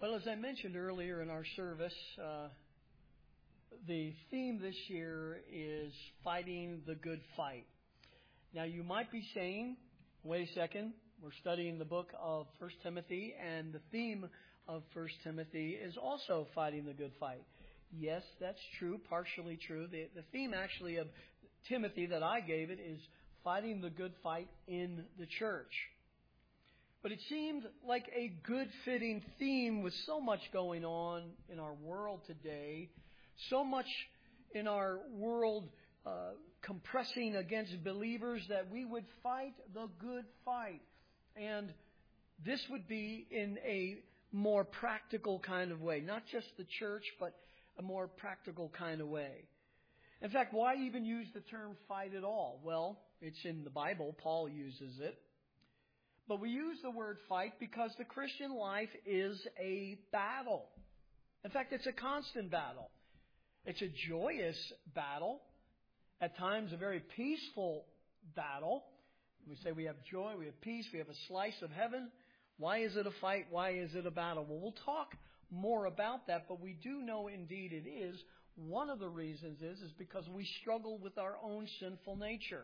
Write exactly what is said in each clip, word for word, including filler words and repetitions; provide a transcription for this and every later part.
Well, as I mentioned earlier in our service, uh, the theme this year is fighting the good fight. Now, you might be saying, wait a second, we're studying the book of First Timothy, and the theme of First Timothy is also fighting the good fight. Yes, that's true, partially true. The, the theme actually of Timothy that I gave it is fighting the good fight in the church. But it seemed like a good fitting theme with so much going on in our world today, so much in our world uh, compressing against believers, that we would fight the good fight. And this would be in a more practical kind of way, not just the church, but a more practical kind of way. In fact, why even use the term fight at all? Well, it's in the Bible. Paul uses it. But we use the word fight because the Christian life is a battle. In fact, it's a constant battle. It's a joyous battle. At times, a very peaceful battle. We say we have joy, we have peace, we have a slice of heaven. Why is it a fight? Why is it a battle? Well, we'll talk more about that, but we do know indeed it is. One of the reasons is, is because we struggle with our own sinful nature.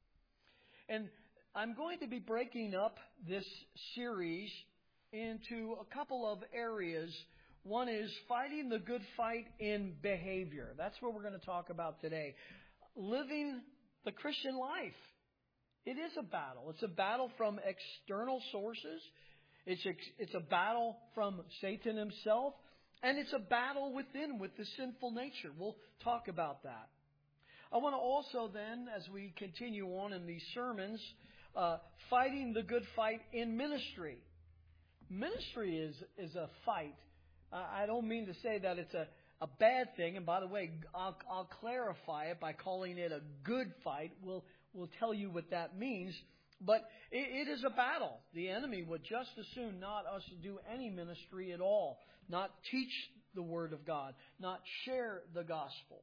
And I'm going to be breaking up this series into a couple of areas. One is fighting the good fight in behavior. That's what we're going to talk about today. Living the Christian life. It is a battle. It's a battle from external sources. It's a, it's a battle from Satan himself. And it's a battle within with the sinful nature. We'll talk about that. I want to also then, as we continue on in these sermons, uh, fighting the good fight in ministry. Ministry is, is a fight. Uh, I don't mean to say that it's a, a bad thing. And by the way, I'll, I'll clarify it by calling it a good fight. We'll, we'll tell you what that means. But it, it is a battle. The enemy would just as soon not us do any ministry at all, not teach the Word of God, not share the gospel.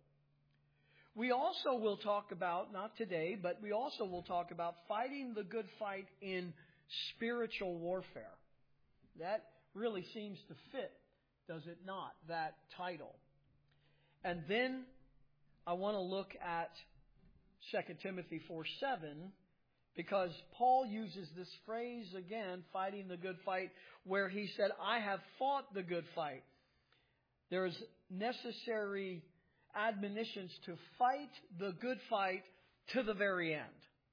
We also will talk about, not today, but we also will talk about fighting the good fight in spiritual warfare. That really seems to fit, does it not, that title? And then I want to look at Second Timothy four seven, because Paul uses this phrase again, fighting the good fight, where he said, I have fought the good fight. There is necessary admonitions to fight the good fight to the very end.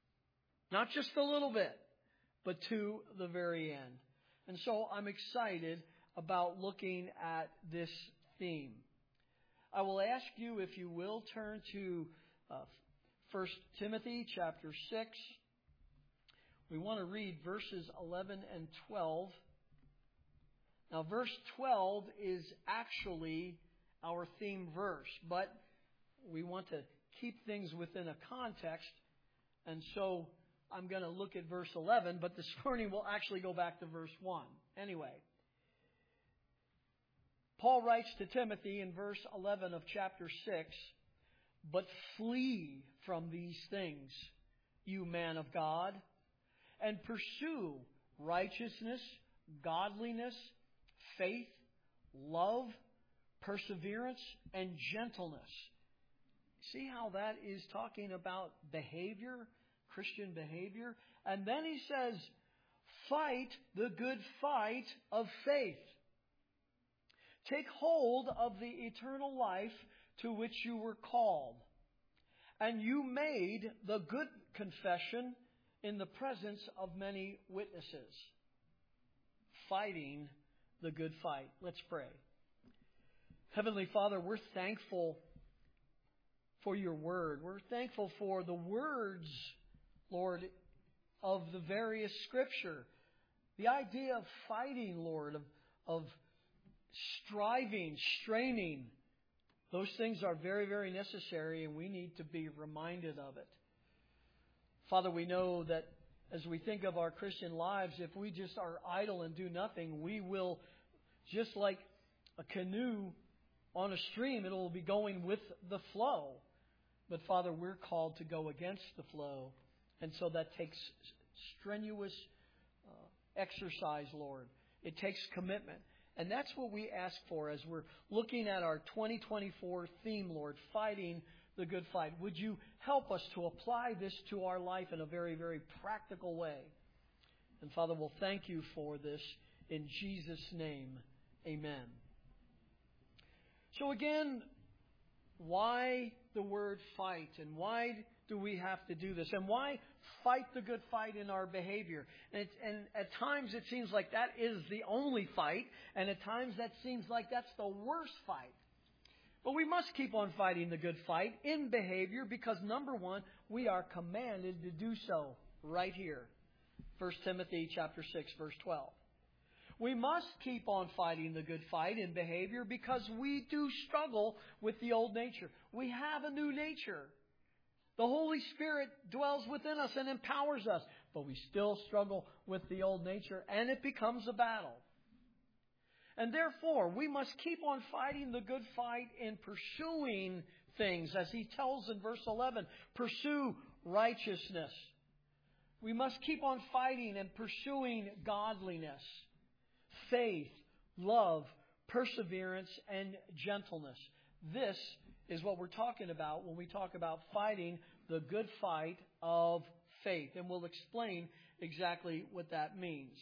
Not just a little bit, but to the very end. And so I'm excited about looking at this theme. I will ask you, if you will, turn to uh, First Timothy chapter six. We want to read verses eleven and twelve. Now, verse twelve is actually our theme verse, but we want to keep things within a context, and so I'm going to look at verse eleven, but this morning we'll actually go back to verse one. Anyway, Paul writes to Timothy in verse eleven of chapter six, but flee from these things, you man of God, and pursue righteousness, godliness, faith, love, perseverance, and gentleness. See how that is talking about behavior, Christian behavior? And then he says, fight the good fight of faith. Take hold of the eternal life to which you were called. And you made the good confession in the presence of many witnesses. Fighting the good fight. Let's pray. Heavenly Father, we're thankful for your word. We're thankful for the words, Lord, of the various scripture. The idea of fighting, Lord, of, of striving, straining. Those things are very, very necessary, and we need to be reminded of it. Father, we know that as we think of our Christian lives, if we just are idle and do nothing, we will, just like a canoe on a stream, it will be going with the flow. But Father, we're called to go against the flow. And so that takes strenuous uh, exercise, Lord. It takes commitment. And that's what we ask for as we're looking at our twenty twenty-four theme, Lord, fighting the good fight. Would you help us to apply this to our life in a very, very practical way? And Father, we'll thank you for this in Jesus' name. Amen. So again, why the word fight? And why do we have to do this? And why fight the good fight in our behavior? And, it's, and at times it seems like that is the only fight. And at times that seems like that's the worst fight. But we must keep on fighting the good fight in behavior because, number one, we are commanded to do so right here. First Timothy chapter six, verse twelve. We must keep on fighting the good fight in behavior because we do struggle with the old nature. We have a new nature. The Holy Spirit dwells within us and empowers us, but we still struggle with the old nature, and it becomes a battle. And therefore, we must keep on fighting the good fight in pursuing things. As he tells in verse eleven, pursue righteousness. We must keep on fighting and pursuing godliness, faith, love, perseverance, and gentleness. This is what we're talking about when we talk about fighting the good fight of faith. And we'll explain exactly what that means.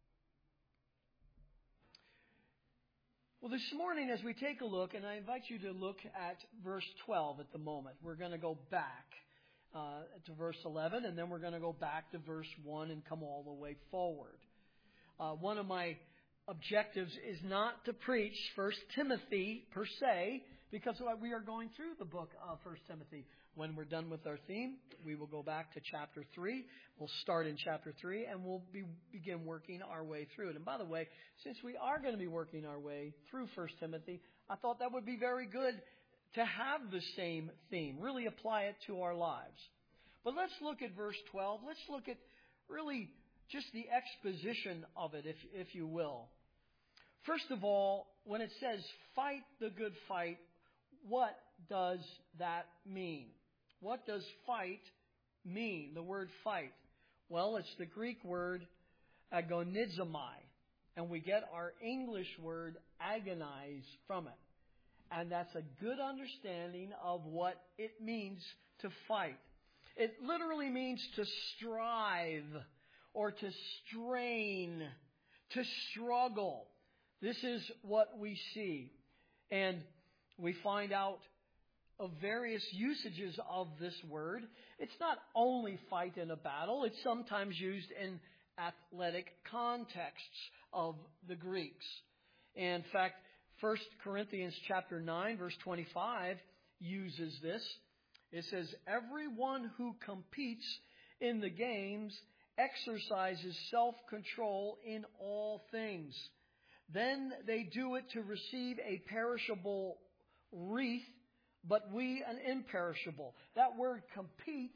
Well, this morning as we take a look, and I invite you to look at verse twelve at the moment. We're going to go back uh, to verse eleven, and then we're going to go back to verse one and come all the way forward. Uh, one of my objectives is not to preach First Timothy per se, because we are going through the book of First Timothy. When we're done with our theme, we will go back to chapter three. We'll start in chapter three, and we'll be, begin working our way through it. And by the way, since we are going to be working our way through First Timothy, I thought that would be very good to have the same theme, really apply it to our lives. But let's look at verse twelve. Let's look at really just the exposition of it, if, if you will. First of all, when it says fight the good fight, what does that mean? What does fight mean? The word fight. Well, it's the Greek word agonizomai, and we get our English word agonize from it. And that's a good understanding of what it means to fight. It literally means to strive or to strain, to struggle. This is what we see. And we find out of various usages of this word. It's not only fight in a battle. It's sometimes used in athletic contexts of the Greeks. In fact, First Corinthians chapter nine, verse twenty-five uses this. It says, everyone who competes in the games exercises self-control in all things. Then they do it to receive a perishable wreath, but we an imperishable. That word compete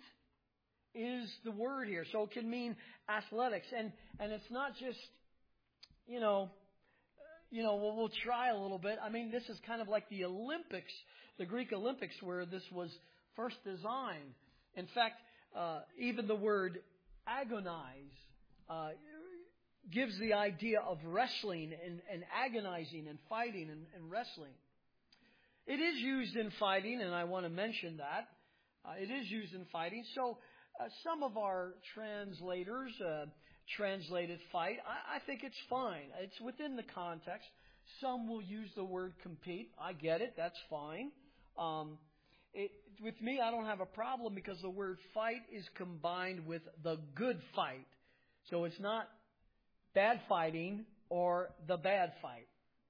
is the word here. So it can mean athletics. And, and it's not just, you know, you know, we'll, we'll try a little bit. I mean, this is kind of like the Olympics, the Greek Olympics, where this was first designed. In fact, uh, even the word agonize uh, gives the idea of wrestling and, and agonizing and fighting and, and wrestling. It is used in fighting, and I want to mention that. Uh, it is used in fighting. So uh, some of our translators uh, translated fight. I, I think it's fine. It's within the context. Some will use the word compete. I get it. That's fine. Um, it, with me, I don't have a problem because the word fight is combined with the good fight. So it's not bad fighting or the bad fight.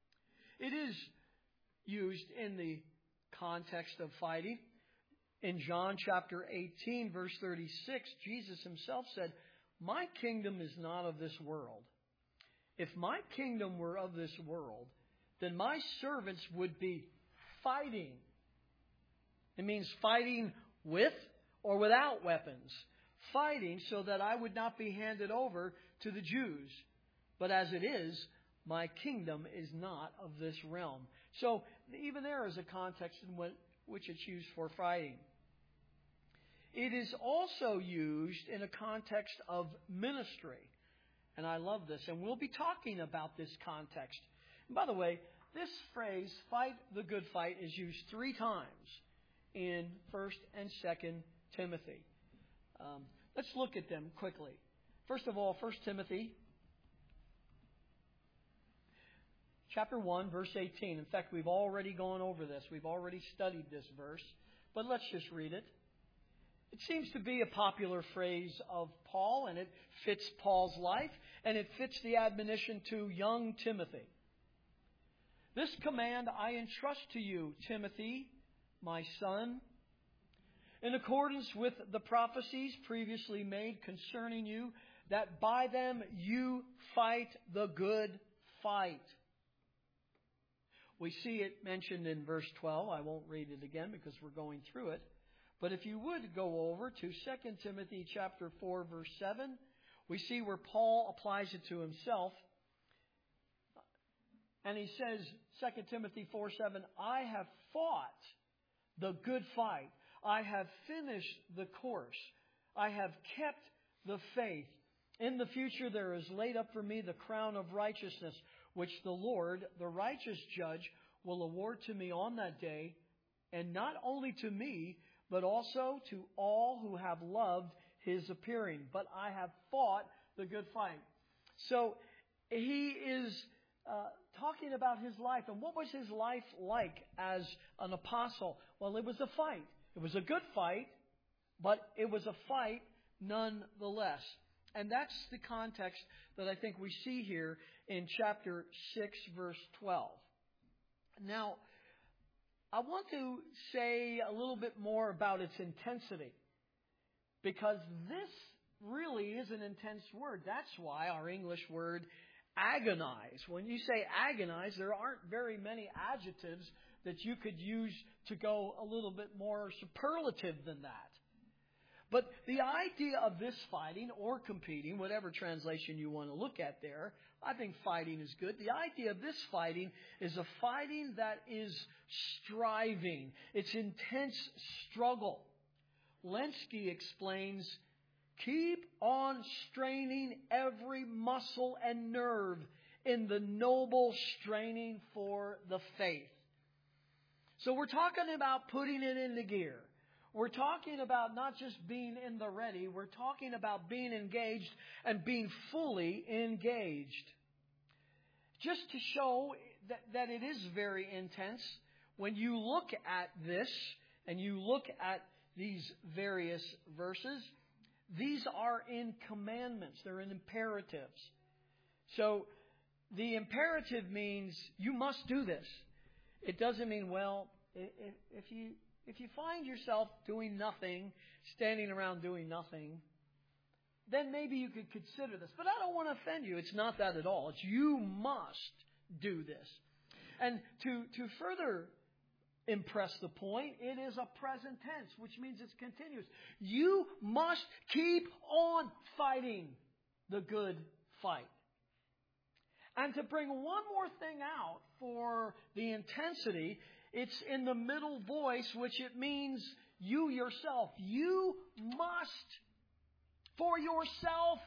It is used in the context of fighting. In John chapter eighteen, verse thirty-six, Jesus himself said, my kingdom is not of this world. If my kingdom were of this world, then my servants would be fighting. It means fighting with or without weapons. Fighting so that I would not be handed over to the Jews. But as it is, my kingdom is not of this realm. So even there is a context in which it's used for fighting. It is also used in a context of ministry. And I love this. And we'll be talking about this context By the way, this phrase, fight the good fight, is used three times in First and Second Timothy. Um, let's look at them quickly. First of all, First Timothy chapter one, verse eighteen. In fact, we've already gone over this. We've already studied this verse. But let's just read it. It seems to be a popular phrase of Paul, and it fits Paul's life, and it fits the admonition to young Timothy. This command I entrust to you, Timothy, my son, in accordance with the prophecies previously made concerning you, that by them you fight the good fight. We see it mentioned in verse twelve. I won't read it again because we're going through it. But if you would go over to Second Timothy chapter four, verse seven, we see where Paul applies it to himself. And he says, Second Timothy four seven, I have fought the good fight. I have finished the course. I have kept the faith. In the future there is laid up for me the crown of righteousness, which the Lord, the righteous judge, will award to me on that day, and not only to me, but also to all who have loved his appearing. But I have fought the good fight. So he is uh, talking about his life. And what was his life like as an apostle? Well, it was a fight. It was a good fight, but it was a fight nonetheless. And that's the context that I think we see here in chapter six, verse twelve. Now, I want to say a little bit more about its intensity, because this really is an intense word. That's why our English word agonize. When you say agonize, there aren't very many adjectives that you could use to go a little bit more superlative than that. But the idea of this fighting or competing, whatever translation you want to look at there, I think fighting is good. The idea of this fighting is a fighting that is striving. It's intense struggle. Lenski explains, keep on straining every muscle and nerve in the noble straining for the faith. So we're talking about putting it into gear. We're talking about not just being in the ready. We're talking about being engaged and being fully engaged. Just to show that, that it is very intense, when you look at this and you look at these various verses, these are in commandments. They're in imperatives. So the imperative means you must do this. It doesn't mean, well, if, if you... If you find yourself doing nothing, standing around doing nothing, then maybe you could consider this. But I don't want to offend you. It's not that at all. It's you must do this. And to, to further impress the point, it is a present tense, which means it's continuous. You must keep on fighting the good fight. And to bring one more thing out for the intensity, it's in the middle voice, which it means you yourself. You must, for yourself,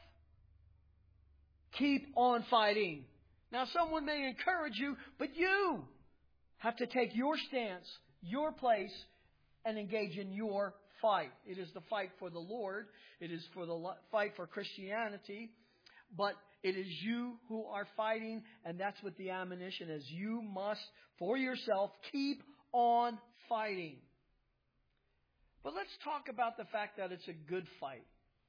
keep on fighting. Now, someone may encourage you, but you have to take your stance, your place, and engage in your fight. It is the fight for the Lord. It is for the fight for Christianity. But it is you who are fighting, and that's what the admonition is. You must, for yourself, keep on fighting. But let's talk about the fact that it's a good fight.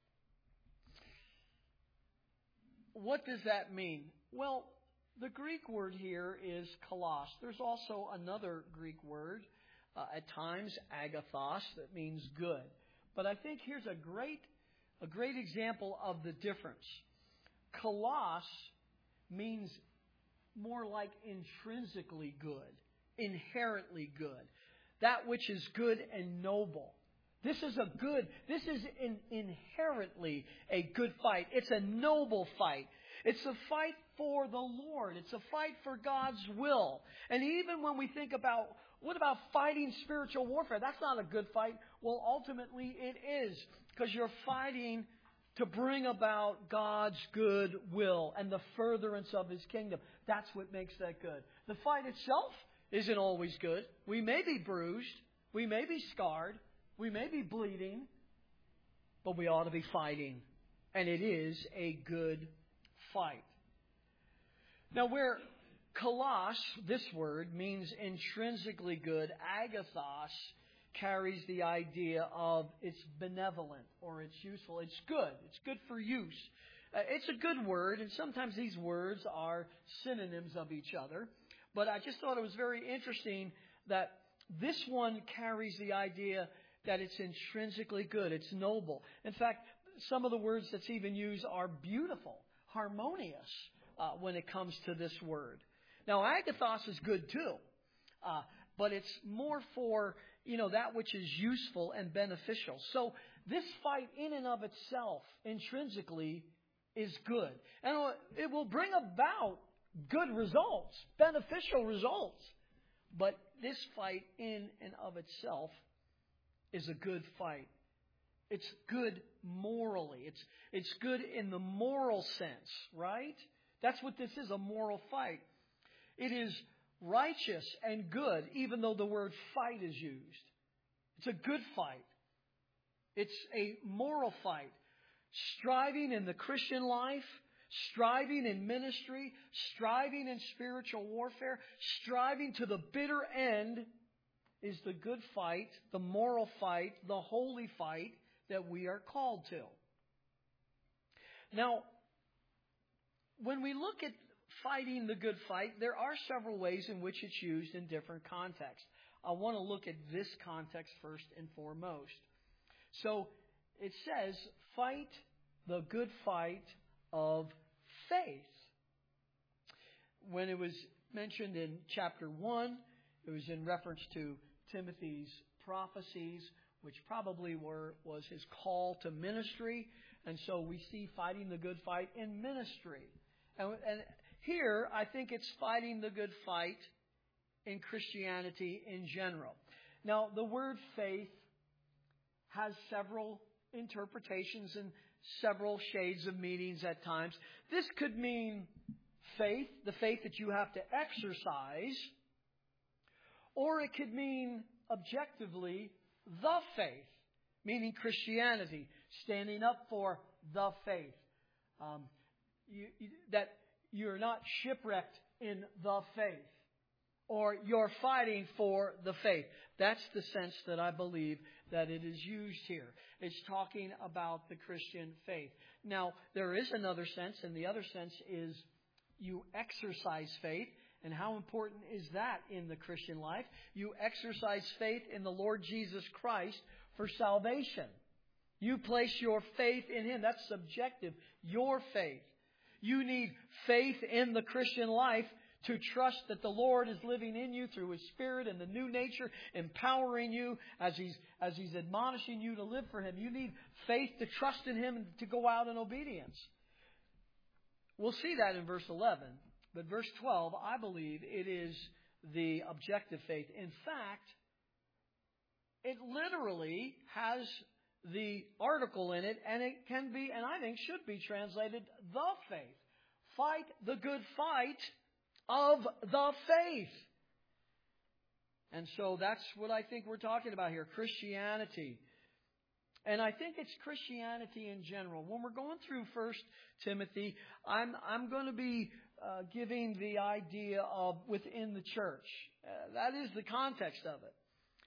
What does that mean? Well, the Greek word here is kalos. There's also another Greek word, uh, at times agathos, that means good. But I think here's a great, a great example of the difference. Kalos means more like intrinsically good, inherently good, that which is good and noble. This is a good, this is in, inherently a good fight. It's a noble fight. It's a fight for the Lord. It's a fight for God's will. And even when we think about, what about fighting spiritual warfare? That's not a good fight. Well, ultimately it is, because you're fighting to bring about God's good will and the furtherance of His kingdom. That's what makes that good. The fight itself isn't always good. We may be bruised. We may be scarred. We may be bleeding. But we ought to be fighting. And it is a good fight. Now, where kalos, this word, means intrinsically good, agathos carries the idea of it's benevolent or it's useful. It's good. It's good for use. Uh, it's a good word, and sometimes these words are synonyms of each other. But I just thought it was very interesting that this one carries the idea that it's intrinsically good. It's noble. In fact, some of the words that's even used are beautiful, harmonious uh, when it comes to this word. Now, agathos is good too, uh, but it's more for, you know, that which is useful and beneficial. So this fight in and of itself, intrinsically, is good. And it will bring about good results, beneficial results. But this fight in and of itself is a good fight. It's good morally. It's, it's good in the moral sense, right? That's what this is, a moral fight. It is righteous and good, even though the word fight is used. It's a good fight. It's a moral fight. Striving in the Christian life, striving in ministry, striving in spiritual warfare, striving to the bitter end is the good fight, the moral fight, the holy fight that we are called to. Now, when we look at fighting the good fight, there are several ways in which it's used in different contexts. I want to look at this context first and foremost. So it says, fight the good fight of faith. When it was mentioned in chapter one, it was in reference to Timothy's prophecies, which probably were was his call to ministry. And so we see fighting the good fight in ministry. And, and here, I think it's fighting the good fight in Christianity in general. Now, the word faith has several interpretations and several shades of meanings at times. This could mean faith, the faith that you have to exercise, or it could mean objectively the faith, meaning Christianity, standing up for the faith. Um, you, you, that you're not shipwrecked in the faith, or you're fighting for the faith. That's the sense that I believe that it is used here. It's talking about the Christian faith. Now, there is another sense, and the other sense is you exercise faith. And how important is that in the Christian life? You exercise faith in the Lord Jesus Christ for salvation. You place your faith in Him. That's subjective. Your faith. You need faith in the Christian life to trust that the Lord is living in you through His Spirit and the new nature, empowering you as He's, as He's admonishing you to live for Him. You need faith to trust in Him and to go out in obedience. We'll see that in verse eleven. But verse twelve, I believe it is the objective faith. In fact, it literally has the article in it, and it can be, and I think should be translated, the faith. Fight the good fight of the faith. And so that's what I think we're talking about here, Christianity. And I think it's Christianity in general. When we're going through First Timothy, I'm I'm going to be uh, giving the idea of within the church. Uh, that is the context of it.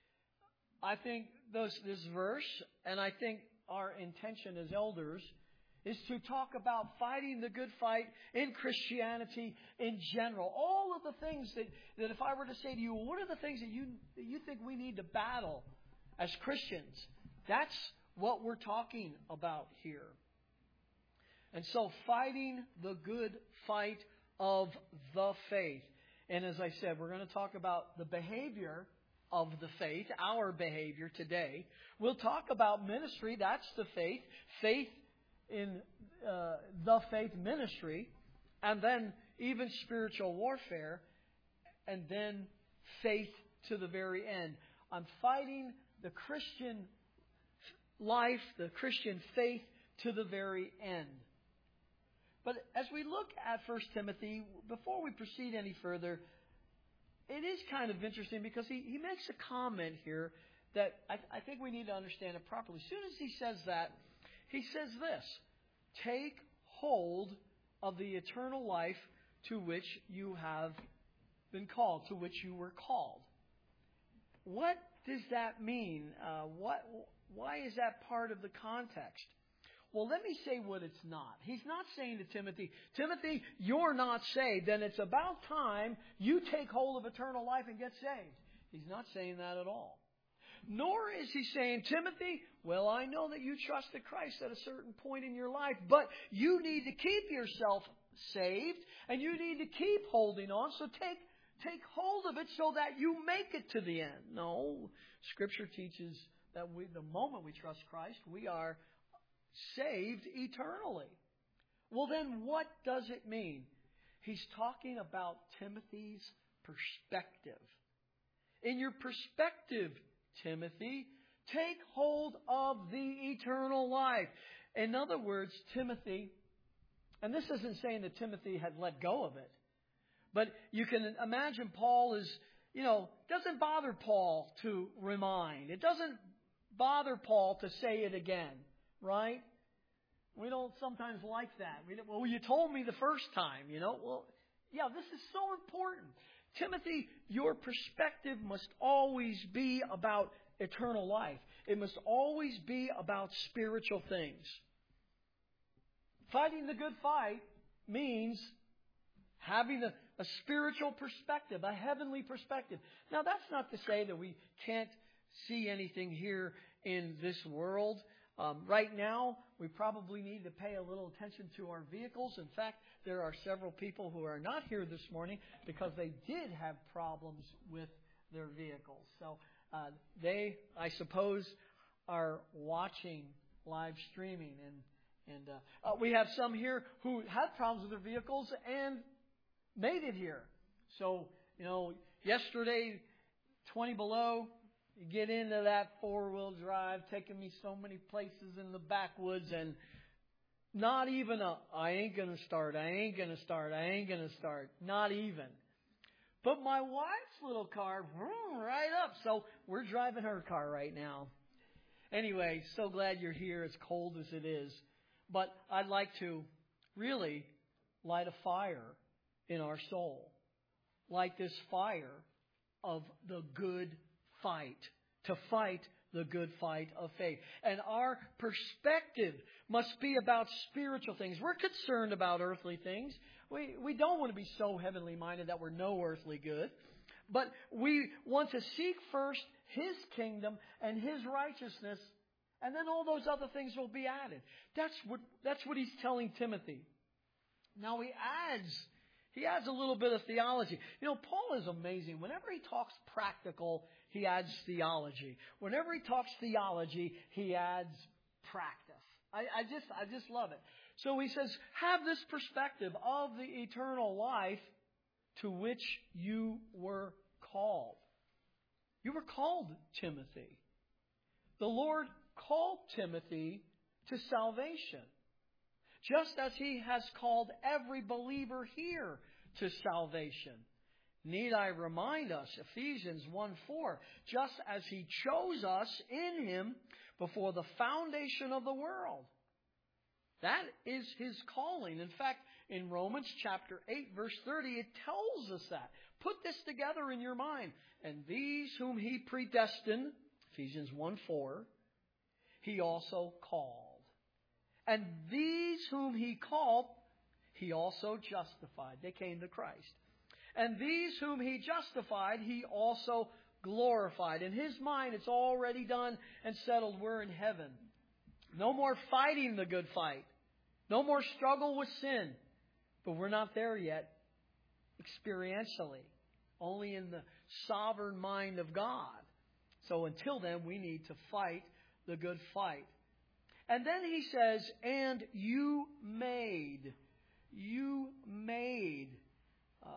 I think those, this verse, and I think our intention as elders, is to talk about fighting the good fight in Christianity in general. All of the things that, that if I were to say to you, what are the things that you that you think we need to battle as Christians? That's what we're talking about here. And so fighting the good fight of the faith. And as I said, we're going to talk about the behavior of the faith, our behavior today. We'll talk about ministry. That's the faith. Faith in uh, the faith ministry. And then even spiritual warfare. And then faith to the very end. I'm fighting the Christian life, the Christian faith, to the very end. But as we look at First Timothy, before we proceed any further, it is kind of interesting because he, he makes a comment here that I, I think we need to understand it properly. As soon as he says that, he says this: take hold of the eternal life to which you have been called, to which you were called. What does that mean? Uh, what? Why is that part of the context? Well, let me say what it's not. He's not saying to Timothy, Timothy, you're not saved, and it's about time you take hold of eternal life and get saved. He's not saying that at all. Nor is he saying, Timothy, well, I know that you trusted Christ at a certain point in your life, but you need to keep yourself saved, and you need to keep holding on, so take take hold of it so that you make it to the end. No, Scripture teaches that we, the moment we trust Christ, we are saved eternally. Well, then what does it mean? He's talking about Timothy's perspective. In your perspective, Timothy, take hold of the eternal life. In other words, Timothy, and this isn't saying that Timothy had let go of it, but you can imagine Paul is, you know, doesn't bother Paul to remind. It doesn't bother Paul to say it again, right? We don't sometimes like that. We don't, well, you told me the first time, you know. Well, yeah, this is so important. Timothy, your perspective must always be about eternal life. It must always be about spiritual things. Fighting the good fight means having a, a spiritual perspective, a heavenly perspective. Now, that's not to say that we can't see anything here in this world. Um, right now, we probably need to pay a little attention to our vehicles. In fact, there are several people who are not here this morning because they did have problems with their vehicles. So uh, they, I suppose, are watching live streaming. And, and uh, uh, we have some here who had problems with their vehicles and made it here. So, you know, yesterday, twenty below, you get into that four-wheel drive, taking me so many places in the backwoods, and not even a, I ain't going to start, I ain't going to start, I ain't going to start. Not even. But my wife's little car, vroom, right up. So we're driving her car right now. Anyway, so glad you're here, as cold as it is. But I'd like to really light a fire in our soul. Light this fire of the good fight, to fight the good fight of faith. And our perspective must be about spiritual things. We're concerned about earthly things. We, we don't want to be so heavenly minded that we're no earthly good. But we want to seek first His kingdom and His righteousness, and then all those other things will be added. That's what, that's what he's telling Timothy. Now he adds He adds a little bit of theology. You know, Paul is amazing. Whenever he talks practical, he adds theology. Whenever he talks theology, he adds practice. I, I just, I just love it. So he says, have this perspective of the eternal life to which you were called. You were called, Timothy. The Lord called Timothy to salvation, just as He has called every believer here to salvation. Need I remind us, Ephesians one four, just as He chose us in Him before the foundation of the world. That is His calling. In fact, in Romans chapter eight, verse thirty, it tells us that. Put this together in your mind. And these whom He predestined, Ephesians one four, He also called. And these whom He called, He also justified. They came to Christ. And these whom He justified, He also glorified. In His mind, it's already done and settled. We're in heaven. No more fighting the good fight. No more struggle with sin. But we're not there yet experientially. Only in the sovereign mind of God. So until then, we need to fight the good fight. And then he says, and you made, you made uh,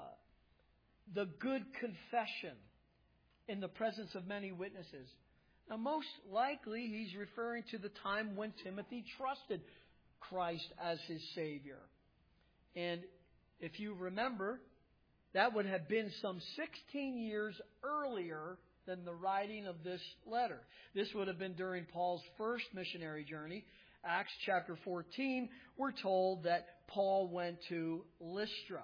the good confession in the presence of many witnesses. Now, most likely, he's referring to the time when Timothy trusted Christ as his Savior. And if you remember, that would have been some sixteen years earlier than the writing of this letter. This would have been during Paul's first missionary journey. Acts chapter fourteen, we're told that Paul went to Lystra.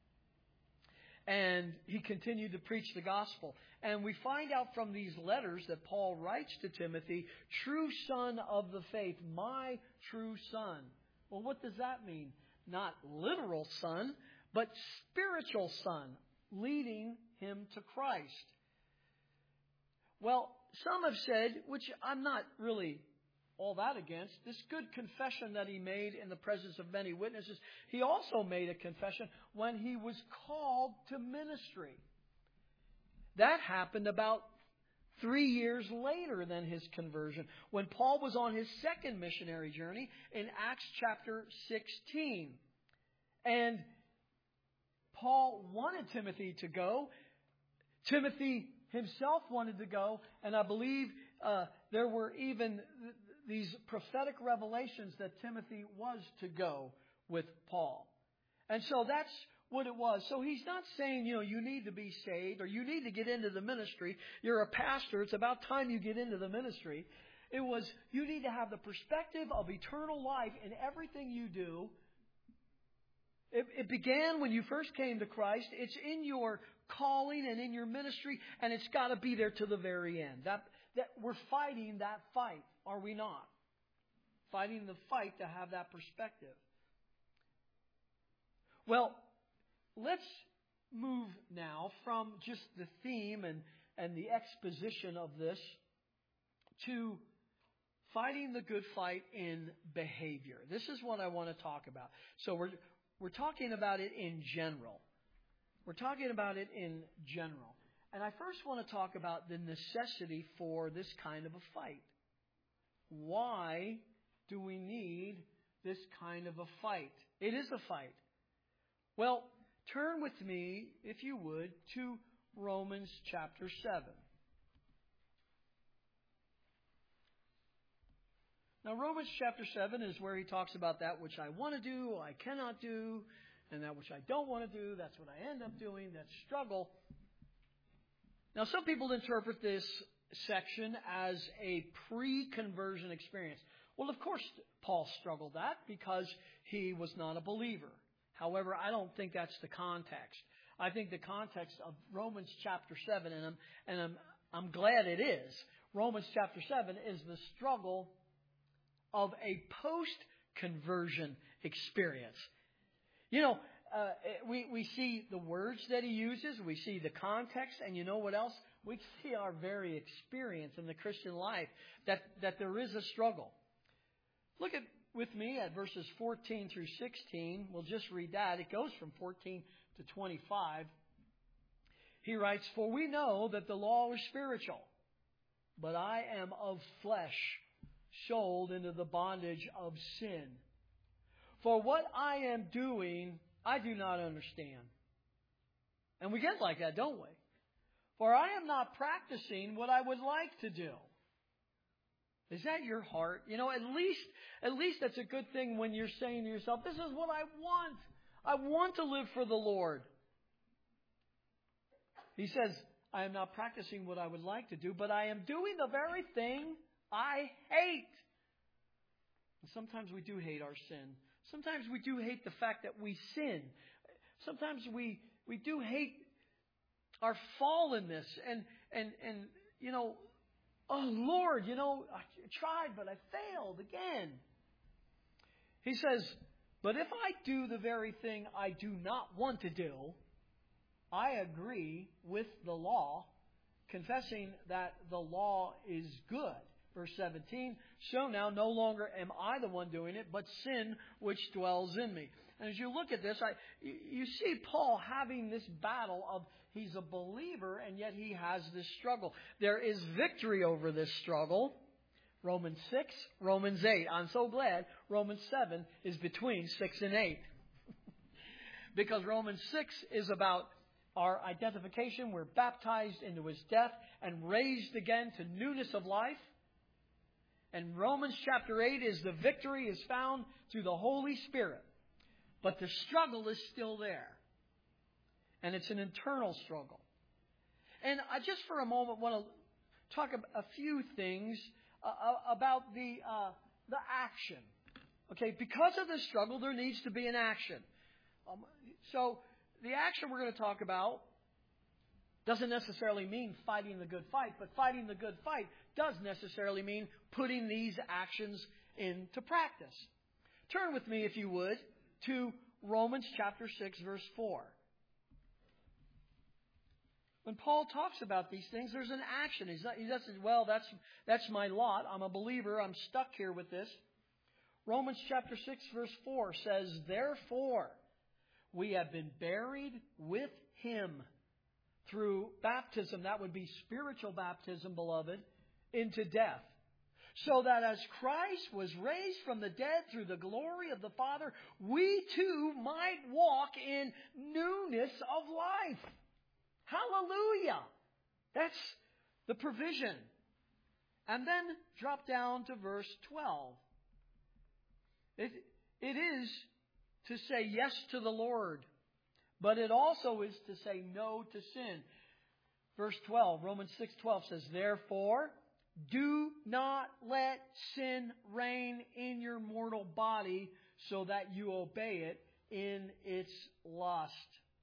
And he continued to preach the gospel. And we find out from these letters that Paul writes to Timothy, true son of the faith, my true son. Well, what does that mean? Not literal son, but spiritual son, leading him to Christ. Well, some have said, which I'm not really all that against, this good confession that he made in the presence of many witnesses, he also made a confession when he was called to ministry. That happened about three years later than his conversion, when Paul was on his second missionary journey in Acts chapter sixteen. And Paul wanted Timothy to go. Timothy himself wanted to go, and I believe uh, there were even th- these prophetic revelations that Timothy was to go with Paul. And so that's what it was. So he's not saying, you know, you need to be saved or you need to get into the ministry. You're a pastor. It's about time you get into the ministry. It was, you need to have the perspective of eternal life in everything you do. It, it began when you first came to Christ. It's in your calling and in your ministry, and it's got to be there to the very end. That, that we're fighting that fight, are we not? Fighting the fight to have that perspective. Well, let's move now from just the theme and, and the exposition of this to fighting the good fight in behavior. This is what I want to talk about. So we're we're talking about it in general. We're talking about it in general. And I first want to talk about the necessity for this kind of a fight. Why do we need this kind of a fight? It is a fight. Well, turn with me, if you would, to Romans chapter seven. Now, Romans chapter seven is where he talks about that which I want to do, I cannot do, and that which I don't want to do, that's what I end up doing, that struggle. Now, some people interpret this section as a pre-conversion experience. Well, of course, Paul struggled that because he was not a believer. However, I don't think that's the context. I think the context of Romans chapter seven, and I'm, and I'm, I'm glad it is, Romans chapter seven is the struggle of a post-conversion experience. You know, uh, we, we see the words that he uses, we see the context, and you know what else? We see our very experience in the Christian life, that, that there is a struggle. Look at with me at verses fourteen through sixteen. We'll just read that. It goes from fourteen to twenty-five. He writes, "For we know that the law is spiritual, but I am of flesh, sold into the bondage of sin. For what I am doing, I do not understand." And we get like that, don't we? "For I am not practicing what I would like to do." Is that your heart? You know, at least, at least that's a good thing when you're saying to yourself, this is what I want. I want to live for the Lord. He says, "I am not practicing what I would like to do, but I am doing the very thing I hate." And sometimes we do hate our sin. Sometimes we do hate the fact that we sin. Sometimes we, we do hate our fallenness and, and, and, you know, oh, Lord, you know, I tried, but I failed again. He says, "But if I do the very thing I do not want to do, I agree with the law, confessing that the law is good." Verse seventeen, "So now no longer am I the one doing it, but sin which dwells in me." And as you look at this, I, you see Paul having this battle of he's a believer, and yet he has this struggle. There is victory over this struggle. Romans six, Romans eight. I'm so glad Romans seven is between six and eight. Because Romans six is about our identification. We're baptized into his death and raised again to newness of life. And Romans chapter eight is the victory is found through the Holy Spirit. But the struggle is still there. And it's an internal struggle. And I just for a moment want to talk a few things uh, about the uh, the action. Okay, because of the struggle, there needs to be an action. Um, so the action we're going to talk about doesn't necessarily mean fighting the good fight, but fighting the good fight does necessarily mean putting these actions into practice. Turn with me, if you would, to Romans chapter six, verse four. When Paul talks about these things, there's an action. He's not, he doesn't, well, that's, that's my lot. I'm a believer. I'm stuck here with this. Romans chapter six, verse four says, therefore, we have been buried with Him through baptism. That would be spiritual baptism, beloved, into death. So that as Christ was raised from the dead through the glory of the Father, we too might walk in newness of life. Hallelujah! That's the provision. And then drop down to verse twelve. It, it is to say yes to the Lord, but it also is to say no to sin. Verse twelve, Romans six twelve says, therefore, do not let sin reign in your mortal body so that you obey it in its lust.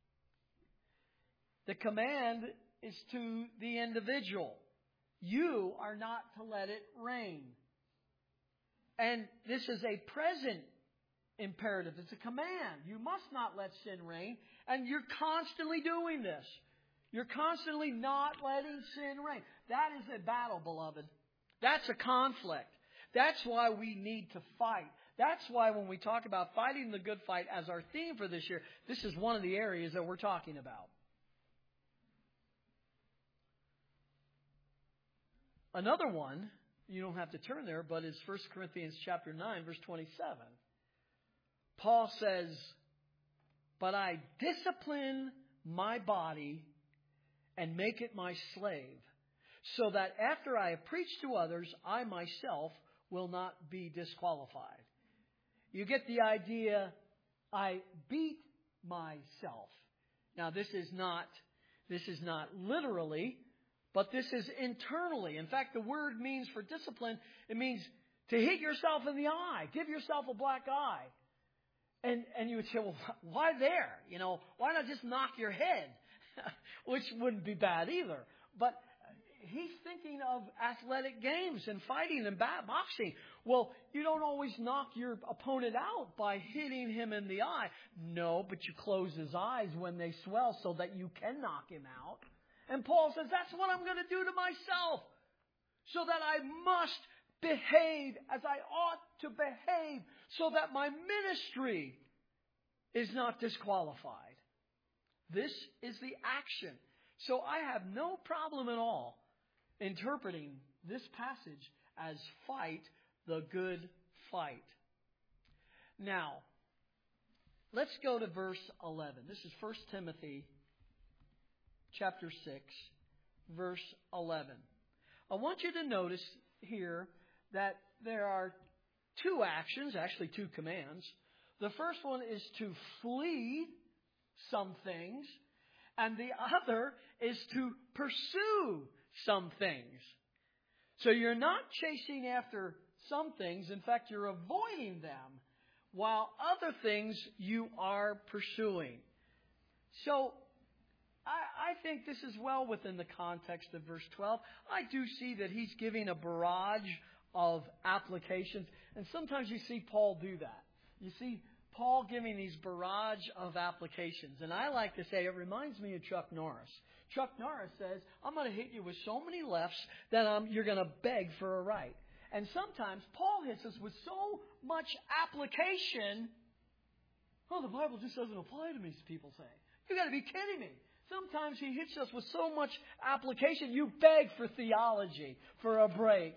The command is to the individual. You are not to let it reign. And this is a present imperative. It's a command. You must not let sin reign. And you're constantly doing this. You're constantly not letting sin reign. That is a battle, beloved. That's a conflict. That's why we need to fight. That's why when we talk about fighting the good fight as our theme for this year, this is one of the areas that we're talking about. Another one, you don't have to turn there, but is First Corinthians chapter nine, verse twenty-seven. Paul says, but I discipline my body and make it my slave, so that after I have preached to others, I myself will not be disqualified. You get the idea, I beat myself. Now this is not, this is not literally, but this is internally. In fact, the word means for discipline, it means to hit yourself in the eye, give yourself a black eye. And and you would say, well, why there? You know, why not just knock your head? Which wouldn't be bad either. But he's thinking of athletic games and fighting and boxing. Well, you don't always knock your opponent out by hitting him in the eye. No, but you close his eyes when they swell so that you can knock him out. And Paul says, that's what I'm going to do to myself, so that I must behave as I ought to behave, so that my ministry is not disqualified. This is the action. So I have no problem at all interpreting this passage as fight the good fight. Now, let's go to verse eleven. This is First Timothy chapter six, verse eleven. I want you to notice here that there are two actions, actually two commands. The first one is to flee some things, and the other is to pursue some things. So you're not chasing after some things. In fact, you're avoiding them, while other things you are pursuing. So I, I think this is well within the context of verse twelve. I do see that he's giving a barrage of applications. And sometimes you see Paul do that. You see Paul giving these barrage of applications. And I like to say it reminds me of Chuck Norris. Chuck Norris says, I'm going to hit you with so many lefts that um, you're going to beg for a right. And sometimes Paul hits us with so much application. Oh, the Bible just doesn't apply to me, people say. You've got to be kidding me. Sometimes he hits us with so much application, you beg for theology, for a break.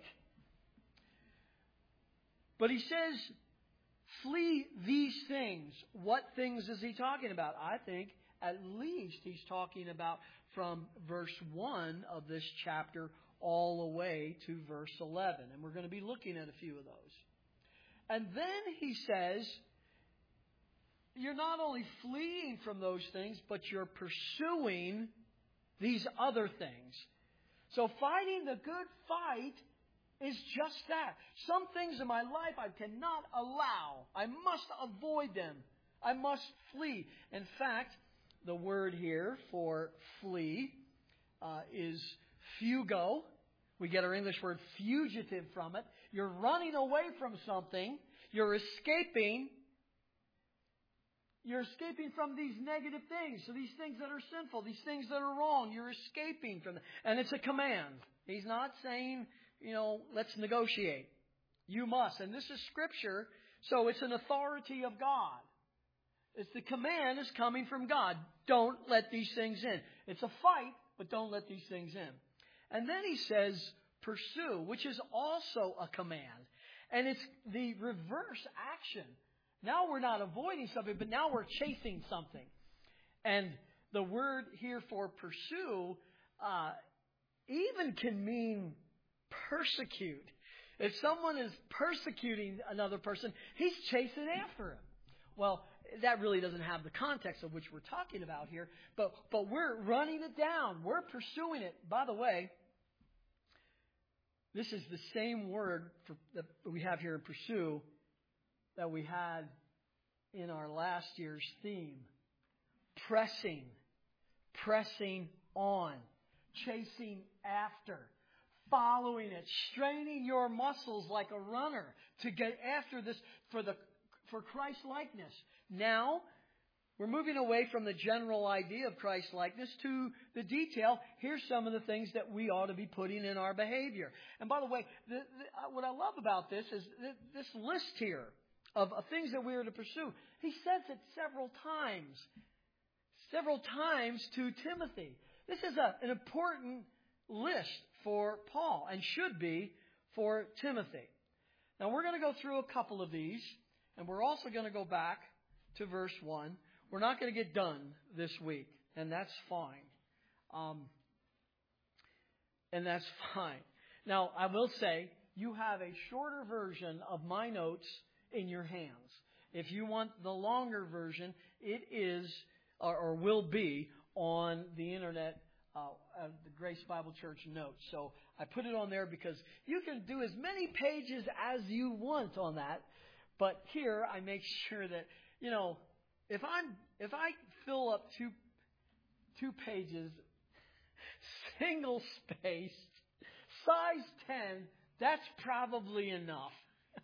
But he says, flee these things. What things is he talking about? I think at least he's talking about from verse one of this chapter all the way to verse eleven. And we're going to be looking at a few of those. And then he says, you're not only fleeing from those things, but you're pursuing these other things. So fighting the good fight is just that. Some things in my life I cannot allow. I must avoid them. I must flee. In fact, the word here for flee uh, is fugo. We get our English word fugitive from it. You're running away from something. You're escaping. You're escaping from these negative things. So these things that are sinful, these things that are wrong, you're escaping from them. And it's a command. He's not saying, you know, let's negotiate. You must. And this is Scripture, so it's an authority of God. It's the command is coming from God. Don't let these things in. It's a fight, but don't let these things in. And then he says, pursue, which is also a command. And it's the reverse action. Now we're not avoiding something, but now we're chasing something. And the word here for pursue uh, even can mean persecute. If someone is persecuting another person, he's chasing after him. Well, that really doesn't have the context of which we're talking about here, but but we're running it down. We're pursuing it. By the way, this is the same word for, that we have here in pursue that we had in our last year's theme. Pressing. Pressing on. Chasing after. Following it. Straining your muscles like a runner to get after this for the for Christ-likeness. Now, we're moving away from the general idea of Christ-likeness to the detail. Here's some of the things that we ought to be putting in our behavior. And by the way, the, the, what I love about this is this list here of, of things that we are to pursue. He says it several times. Several times to Timothy. This is a, an important list for Paul and should be for Timothy. Now, we're going to go through a couple of these. And we're also going to go back to verse one. We're not going to get done this week, and that's fine. Um, and that's fine. Now, I will say, you have a shorter version of my notes in your hands. If you want the longer version, it is, or, or will be, on the internet, uh, uh, the Grace Bible Church notes. So I put it on there because you can do as many pages as you want on that. But here I make sure that, you know, if I'm if I fill up two two pages, single spaced, size ten, that's probably enough.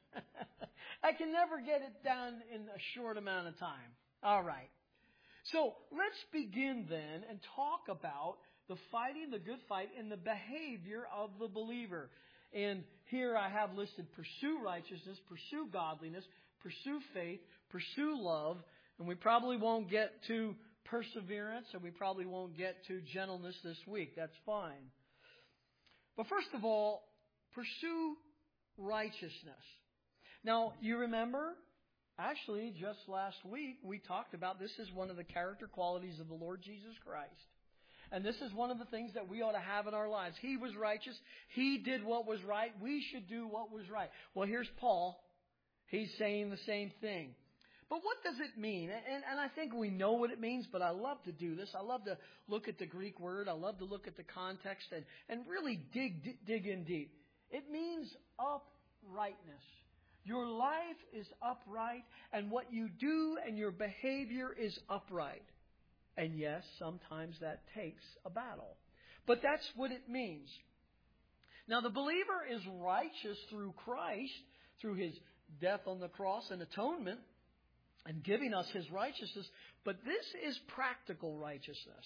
I can never get it done in a short amount of time. All right. So let's begin then and talk about the fighting the good fight and the behavior of the believer. And here I have listed pursue righteousness, pursue godliness, pursue faith, pursue love. And we probably won't get to perseverance, and we probably won't get to gentleness this week. That's fine. But first of all, pursue righteousness. Now, you remember, actually, just last week, we talked about this is one of the character qualities of the Lord Jesus Christ. And this is one of the things that we ought to have in our lives. He was righteous. He did what was right. We should do what was right. Well, here's Paul. He's saying the same thing. But what does it mean? And, and I think we know what it means, but I love to do this. I love to look at the Greek word. I love to look at the context and, and really dig, dig in deep. It means uprightness. Your life is upright, and what you do and your behavior is upright. And yes, sometimes that takes a battle. But that's what it means. Now, the believer is righteous through Christ, through His death on the cross and atonement, and giving us His righteousness. But this is practical righteousness.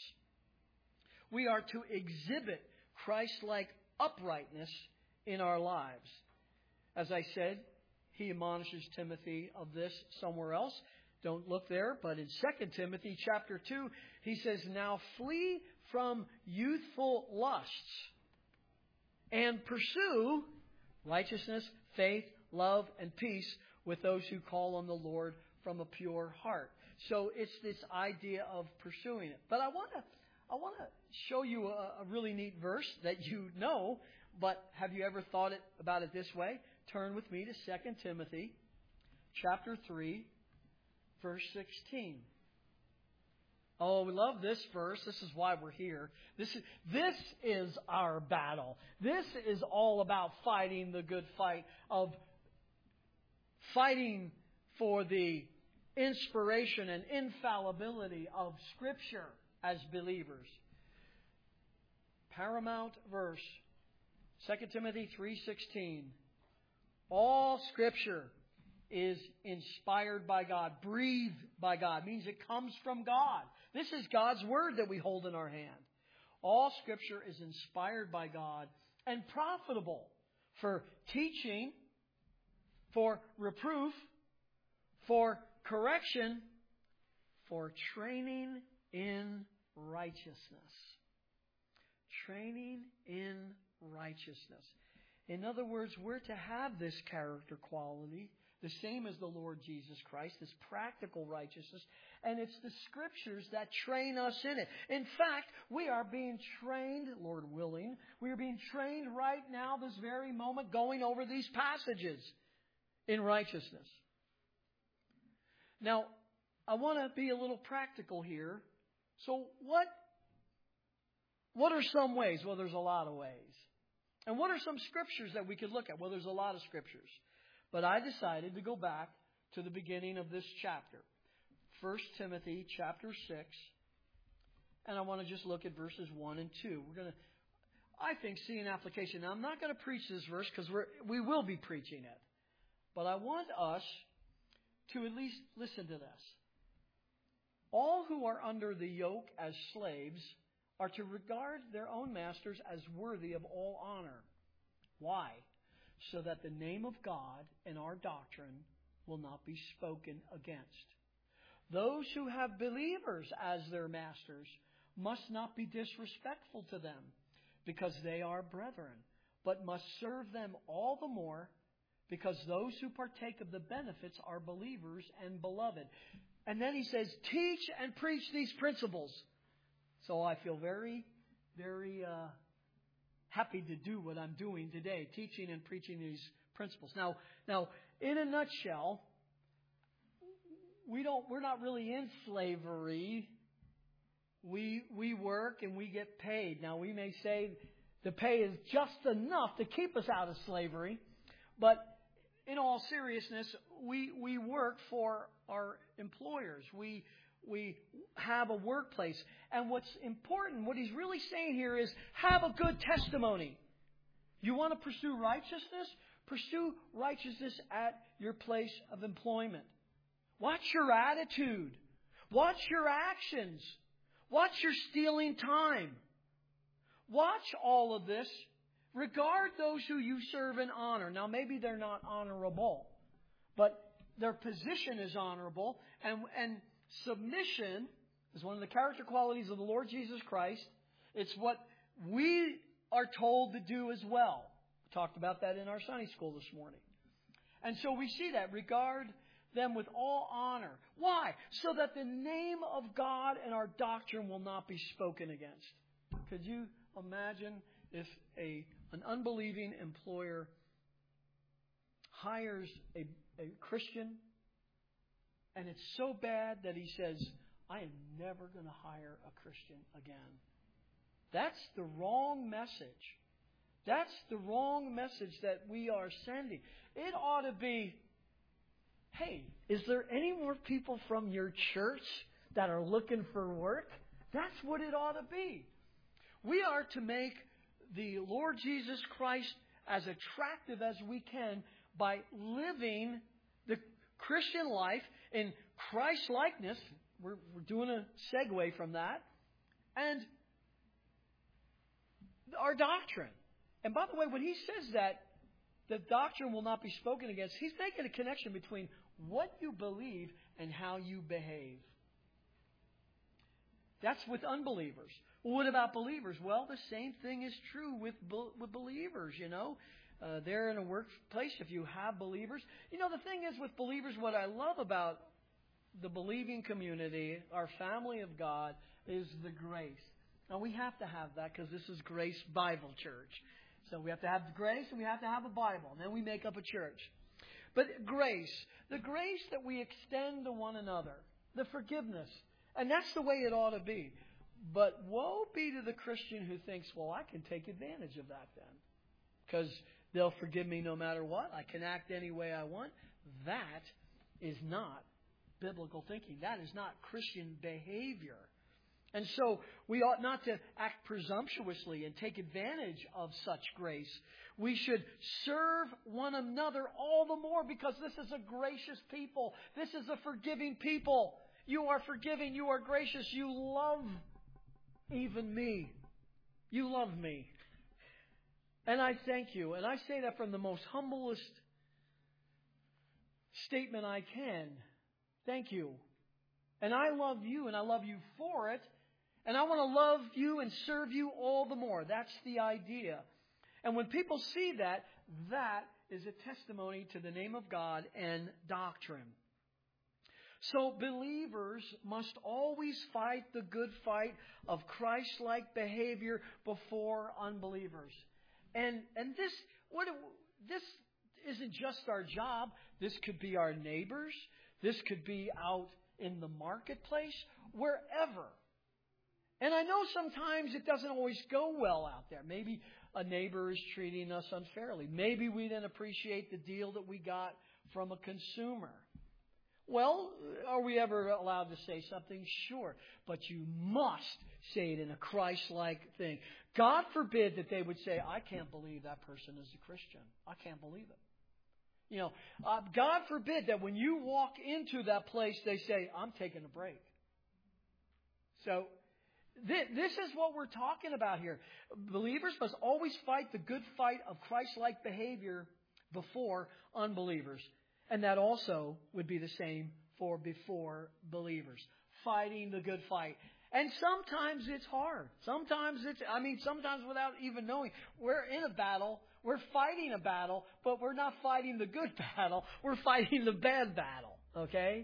We are to exhibit Christ-like uprightness in our lives. As I said, he admonishes Timothy of this somewhere else. Don't look there, but in Second Timothy chapter two, he says, now flee from youthful lusts and pursue righteousness, faith, love, and peace with those who call on the Lord from a pure heart. So it's this idea of pursuing it. But I want to I want to show you a, a really neat verse that you know, but have you ever thought it, about it this way? Turn with me to Second Timothy chapter three, verse sixteen. Oh, we love this verse. This is why we're here. This is, this is our battle. This is all about fighting the good fight of fighting for the inspiration and infallibility of Scripture as believers. Paramount verse, Second Timothy three sixteen. All Scripture is inspired by God, breathed by God. It means it comes from God. This is God's Word that we hold in our hand. All Scripture is inspired by God and profitable for teaching, for reproof, for correction, for training in righteousness. Training in righteousness. In other words, we're to have this character quality, the same as the Lord Jesus Christ, this practical righteousness. And it's the Scriptures that train us in it. In fact, we are being trained, Lord willing, we are being trained right now, this very moment, going over these passages in righteousness. Now, I want to be a little practical here. So what, what are some ways? Well, there's a lot of ways. And what are some Scriptures that we could look at? Well, there's a lot of Scriptures. But I decided to go back to the beginning of this chapter. First Timothy chapter six. And I want to just look at verses one and two. We're going to, I think, see an application. Now, I'm not going to preach this verse because we're, we will be preaching it. But I want us to at least listen to this. All who are under the yoke as slaves are to regard their own masters as worthy of all honor. Why? So that the name of God and our doctrine will not be spoken against. Those who have believers as their masters must not be disrespectful to them, because they are brethren, but must serve them all the more, because those who partake of the benefits are believers and beloved. And then he says, teach and preach these principles. So I feel very, very uh, happy to do what I'm doing today, teaching and preaching these principles. Now, now, in a nutshell, we don't, we're not really in slavery. We, we work and we get paid. Now, we may say the pay is just enough to keep us out of slavery, but in all seriousness, we, we work for our employers. We, we have a workplace. And what's important, what he's really saying here is have a good testimony. You want to pursue righteousness? Pursue righteousness at your place of employment. Watch your attitude. Watch your actions. Watch your stealing time. Watch all of this. Regard those who you serve in honor. Now, maybe they're not honorable, but their position is honorable. And, and submission is one of the character qualities of the Lord Jesus Christ. It's what we are told to do as well. We talked about that in our Sunday school this morning. And so we see that. Regard them with all honor. Why? So that the name of God and our doctrine will not be spoken against. Could you imagine if a an unbelieving employer hires a, a Christian and it's so bad that he says, I am never going to hire a Christian again? That's the wrong message. That's the wrong message that we are sending. It ought to be, hey, is there any more people from your church that are looking for work? That's what it ought to be. We are to make the Lord Jesus Christ as attractive as we can by living the Christian life in Christ-likeness. We're, we're doing a segue from that. And our doctrine. And by the way, when he says that the doctrine will not be spoken against, he's making a connection between what you believe and how you behave. That's with unbelievers. Well, what about believers? Well, the same thing is true with with believers, you know. Uh, they're in a workplace. If you have believers. You know, the thing is with believers, what I love about the believing community, our family of God, is the grace. Now, we have to have that because this is Grace Bible Church. So we have to have grace and we have to have a Bible. And then we make up a church. But grace, the grace that we extend to one another, the forgiveness. And that's the way it ought to be. But woe be to the Christian who thinks, well, I can take advantage of that then. Because they'll forgive me no matter what. I can act any way I want. That is not biblical thinking. That is not Christian behavior. And so we ought not to act presumptuously and take advantage of such grace. We should serve one another all the more because this is a gracious people. This is a forgiving people. You are forgiving. You are gracious. You love even me. You love me. And I thank you. And I say that from the most humblest statement I can. Thank you. And I love you, and I love you for it. And I want to love you and serve you all the more. That's the idea. And when people see that, that is a testimony to the name of God and doctrine. So believers must always fight the good fight of Christ-like behavior before unbelievers. And and this what this isn't just our job. This could be our neighbors. This could be out in the marketplace, wherever. And I know sometimes it doesn't always go well out there. Maybe a neighbor is treating us unfairly. Maybe we didn't appreciate the deal that we got from a consumer. Well, are we ever allowed to say something? Sure. But you must say it in a Christ-like thing. God forbid that they would say, I can't believe that person is a Christian. I can't believe it. You know, uh, God forbid that when you walk into that place, they say, I'm taking a break. So th- this is what we're talking about here. Believers must always fight the good fight of Christ-like behavior before unbelievers. And that also would be the same for before believers. Fighting the good fight. And sometimes it's hard. Sometimes it's, I mean, sometimes without even knowing. We're in a battle. We're fighting a battle, but we're not fighting the good battle. We're fighting the bad battle. Okay?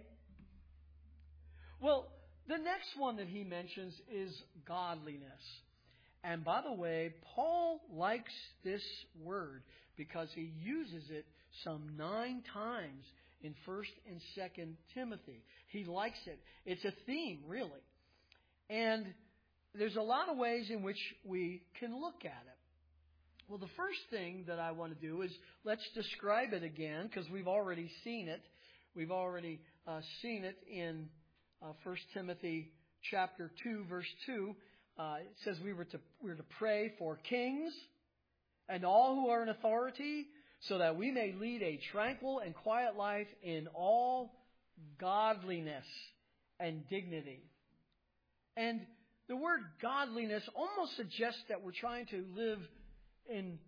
Well, the next one that he mentions is godliness. And by the way, Paul likes this word because he uses it some nine times in First and Second Timothy. He likes it. It's a theme, really. And there's a lot of ways in which we can look at it. Well, the first thing that I want to do is let's describe it again because we've already seen it. We've already uh, seen it in uh, First Timothy chapter two, verse two. Uh, it says we were to we were to pray for kings and all who are in authority, so that we may lead a tranquil and quiet life in all godliness and dignity. And the word godliness almost suggests that we're trying to live in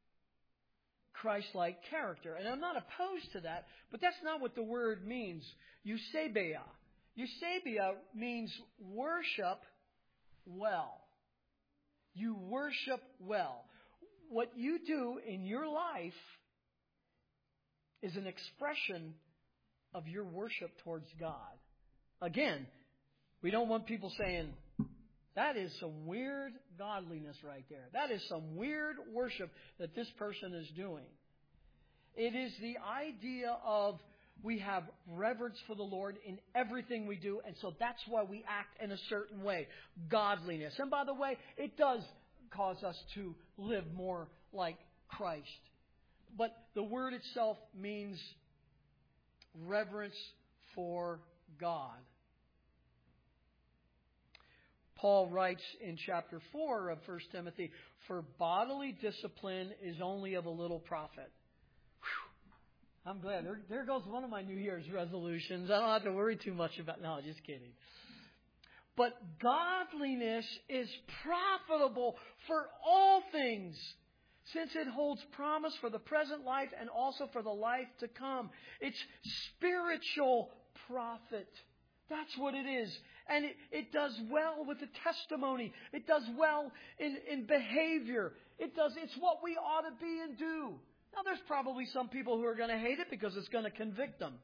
Christ-like character. And I'm not opposed to that, but that's not what the word means. Eusebia. Eusebia means worship well. You worship well. What you do in your life is an expression of your worship towards God. Again, we don't want people saying, that is some weird godliness right there. That is some weird worship that this person is doing. It is the idea of we have reverence for the Lord in everything we do, and so that's why we act in a certain way. Godliness. And by the way, it does cause us to live more like Christ. But the word itself means reverence for God. Paul writes in chapter four of First Timothy, for bodily discipline is only of a little profit. Whew. I'm glad. There, there goes one of my New Year's resolutions. I don't have to worry too much about... No, just kidding. But godliness is profitable for all things, since it holds promise for the present life and also for the life to come. It's spiritual profit. That's what it is. And it, it does well with the testimony. It does well in, in behavior. It does. It's what we ought to be and do. Now, there's probably some people who are going to hate it because it's going to convict them.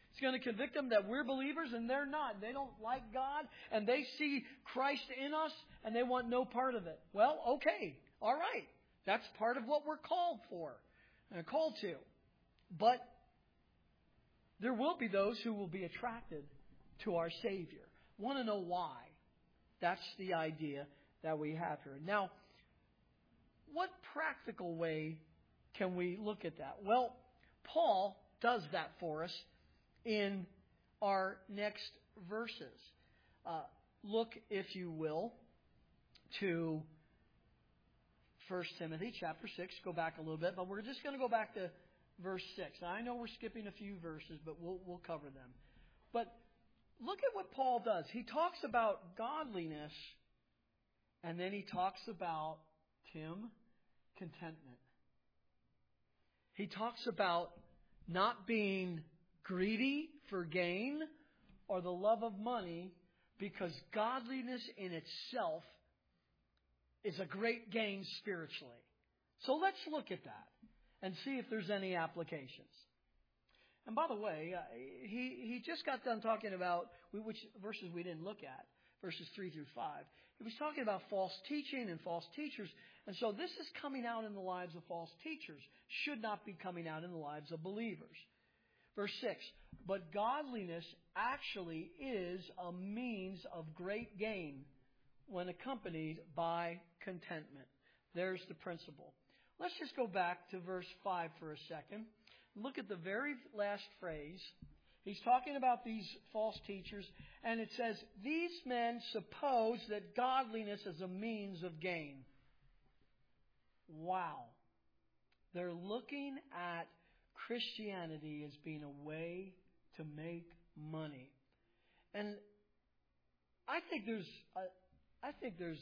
It's going to convict them that we're believers and they're not. They don't like God and they see Christ in us and they want no part of it. Well, okay. All right. That's part of what we're called for and called to. But there will be those who will be attracted to our Savior. Want to know why? That's the idea that we have here. Now, what practical way can we look at that? Well, Paul does that for us in our next verses. Uh, look, if you will, to First Timothy chapter six. Go back a little bit, but we're just going to go back to verse six. Now, I know we're skipping a few verses, but we'll we'll cover them. But look at what Paul does. He talks about godliness, and then he talks about, Tim, contentment. He talks about not being greedy for gain or the love of money, because godliness in itself is a great gain spiritually. So let's look at that and see if there's any applications. And by the way, uh, he, he just got done talking about, which verses we didn't look at, verses three through five. He was talking about false teaching and false teachers. And so this is coming out in the lives of false teachers. Should not be coming out in the lives of believers. Verse six, but godliness actually is a means of great gain when accompanied by contentment. There's the principle. Let's just go back to verse five for a second. Look at the very last phrase. He's talking about these false teachers, and it says, these men suppose that godliness is a means of gain. Wow. They're looking at Christianity as being a way to make money. And I think there's a, I think there's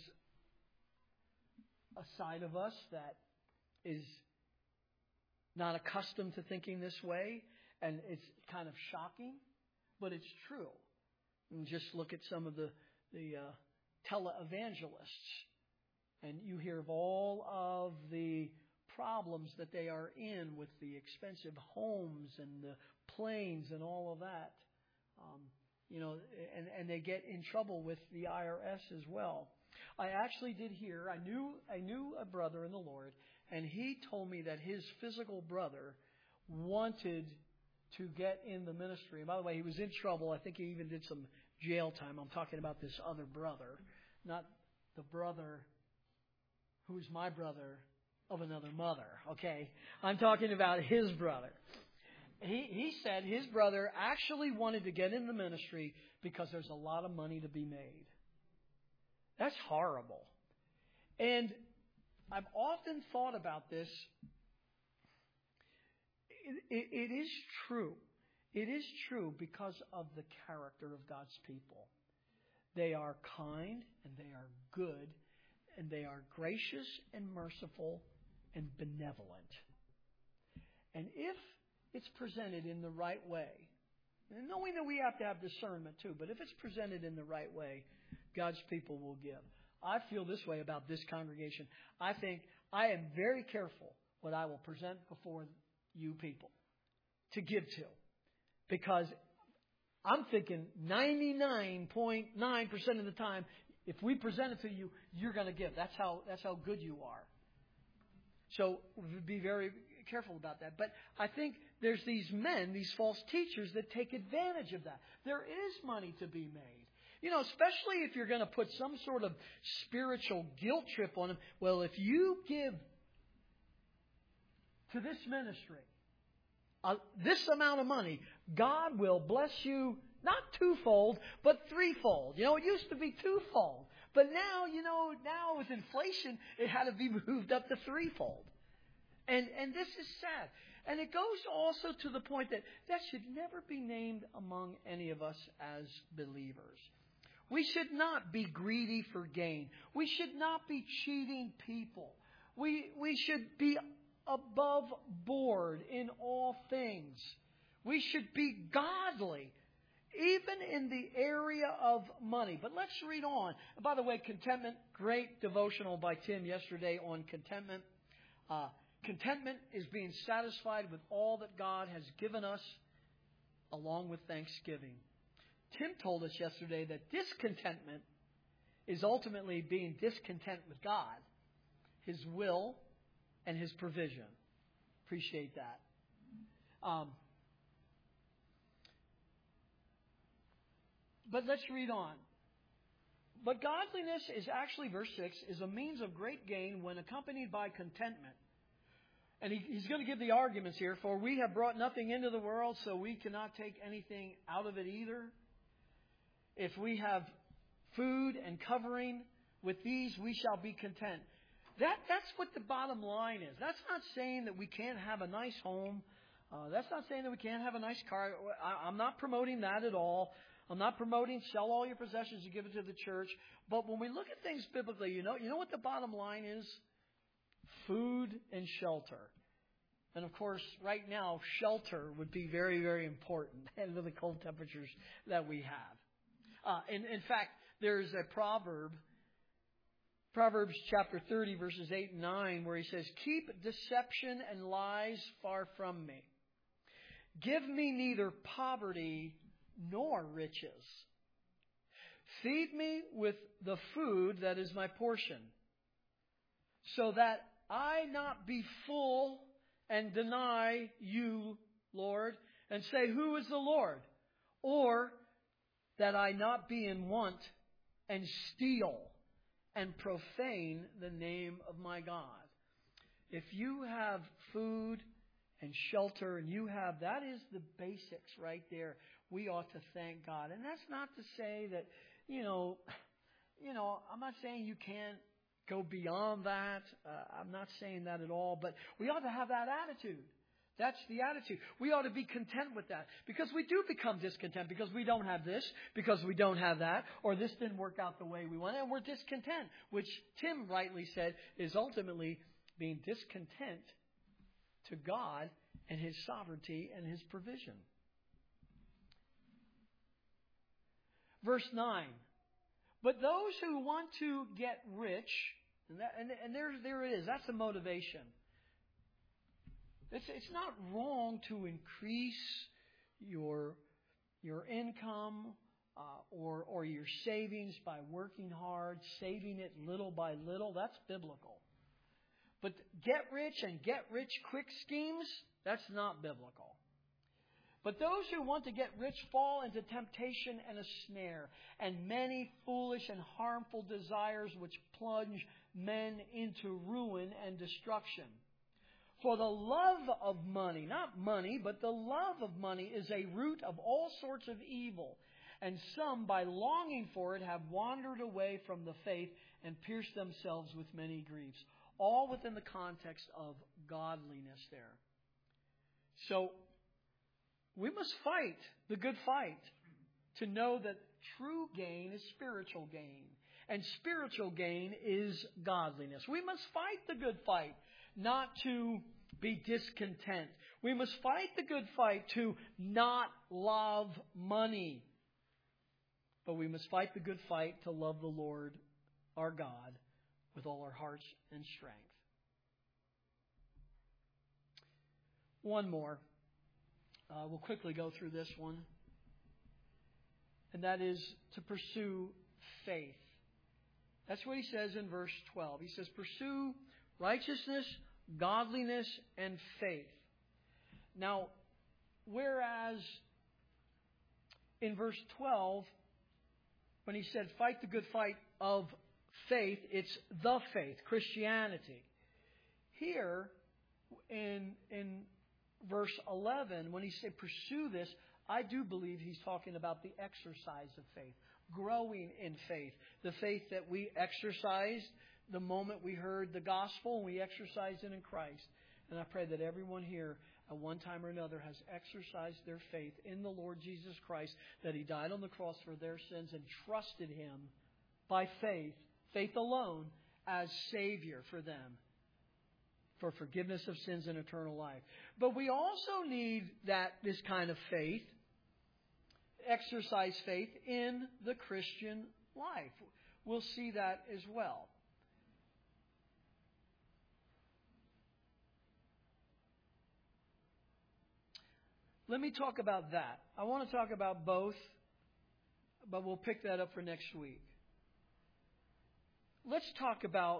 a side of us that is not accustomed to thinking this way, and it's kind of shocking, but it's true. And just look at some of the the uh, televangelists, and you hear of all of the problems that they are in with the expensive homes and the planes and all of that. Um, you know, and, and they get in trouble with the I R S as well. I actually did hear, I knew I knew a brother in the Lord, and he told me that his physical brother wanted to get in the ministry. And by the way, he was in trouble. I think he even did some jail time. I'm talking about this other brother, not the brother who's my brother of another mother, okay? I'm talking about his brother. He he said his brother actually wanted to get in the ministry because there's a lot of money to be made. That's horrible. And I've often thought about this. It, it, it is true. It is true because of the character of God's people. They are kind and they are good and they are gracious and merciful and benevolent. And if it's presented in the right way, and knowing that we have to have discernment too, but if it's presented in the right way, God's people will give. I feel this way about this congregation. I think I am very careful what I will present before you people to give to, because I'm thinking ninety-nine point nine percent of the time, if we present it to you, you're going to give. That's how that's how good you are. So be very careful about that. But I think there's these men, these false teachers, that take advantage of that. There is money to be made. You know, especially if you're going to put some sort of spiritual guilt trip on them. Well, if you give to this ministry uh, this amount of money, God will bless you not twofold, but threefold. You know, it used to be twofold. But now, you know, now with inflation, it had to be moved up to threefold. And and this is sad. And it goes also to the point that that should never be named among any of us as believers. We should not be greedy for gain. We should not be cheating people. We we should be above board in all things. We should be godly, even in the area of money. But let's read on. And by the way, contentment, great devotional by Tim yesterday on contentment. Uh, contentment is being satisfied with all that God has given us. along with thanksgiving. Tim told us yesterday that discontentment is ultimately being discontent with God, His will, and His provision. Appreciate that. Um, but let's read on. But godliness is actually, verse six, is a means of great gain when accompanied by contentment. And he, he's going to give the arguments here. For we have brought nothing into the world, so we cannot take anything out of it either. If we have food and covering, with these we shall be content. That, that's what the bottom line is. That's not saying that we can't have a nice home. Uh, that's not saying that we can't have a nice car. I, I'm not promoting that at all. I'm not promoting sell all your possessions and give it to the church. But when we look at things biblically, you know, you know what the bottom line is? Food and shelter. And of course, right now, shelter would be very, very important under the cold temperatures that we have. Uh, in, in fact, there's a proverb, Proverbs chapter thirty, verses eight and nine, where he says, "Keep deception and lies far from me. Give me neither poverty nor riches. Feed me with the food that is my portion, so that I not be full and deny you, Lord, and say, who is the Lord? Or that I not be in want and steal and profane the name of my God." If you have food and shelter and you have, that is the basics right there. We ought to thank God. And that's not to say that, you know, you know, I'm not saying you can't go beyond that. Uh, I'm not saying that at all. But we ought to have that attitude. That's the attitude. We ought to be content with that. Because we do become discontent because we don't have this, because we don't have that, or this didn't work out the way we wanted, and we're discontent, which Tim rightly said is ultimately being discontent to God and His sovereignty and His provision. Verse nine. But those who want to get rich, and, that, and, and there, there it is, that's the motivation. It's, it's not wrong to increase your, your income uh, or, or your savings by working hard, saving it little by little. That's biblical. But get rich and get rich quick schemes, that's not biblical. But those who want to get rich fall into temptation and a snare, and many foolish and harmful desires which plunge men into ruin and destruction. For the love of money, not money, but the love of money is a root of all sorts of evil. And some, by longing for it, have wandered away from the faith and pierced themselves with many griefs. All within the context of godliness there. So, we must fight the good fight to know that true gain is spiritual gain. And spiritual gain is godliness. We must fight the good fight, not to be discontent. We must fight the good fight to not love money. But we must fight the good fight to love the Lord, our God, with all our hearts and strength. One more. Uh, we'll quickly go through this one. And that is to pursue faith. That's what he says in verse twelve. He says, pursue righteousness, godliness, and faith. Now, whereas in verse twelve, when he said, fight the good fight of faith, it's the faith, Christianity. Here, in in verse eleven, when he said pursue this, I do believe he's talking about the exercise of faith, growing in faith. The faith that we exercised the moment we heard the gospel, and we exercised it in Christ. And I pray that everyone here at one time or another has exercised their faith in the Lord Jesus Christ, that He died on the cross for their sins and trusted Him by faith, faith alone, as Savior for them, for forgiveness of sins and eternal life. But we also need that this kind of faith, exercise faith in the Christian life. We'll see that as well. let me talk about that. I want to talk about both, but we'll pick that up for next week. Let's talk about